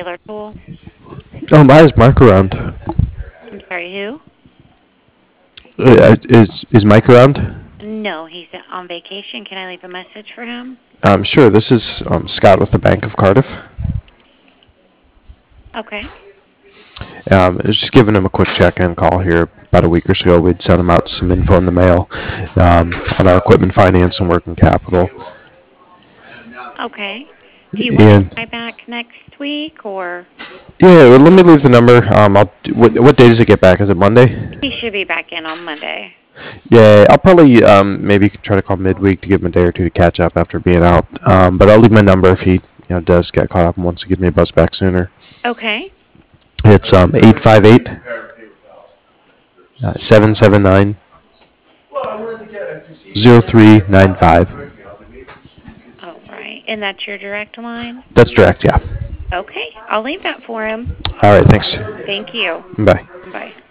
Taylor Tool. Why is Mark around? I'm sorry, who? Is Mike around? No, he's on vacation. Can I leave a message for him? Sure. This is Scott with the Bank of Cardiff. Okay. I was just giving him a quick check-in call here. About a week or so ago, we'd sent him out some info in the mail on our equipment finance and working capital. Okay. Do you want to And try back next week, or yeah, well, let me leave the number. What day does it get back? Is it Monday? he should be back in on Monday? Yeah, I'll probably maybe try to call midweek to give him a day or two to catch up after being out. But I'll leave my number if he does get caught up and wants to give me a buzz back sooner. Okay. It's 858 779 0395. All right. And that's your direct line? That's direct, yeah. Okay. I'll leave that for him. All right, thanks. Thank you. Bye. Bye.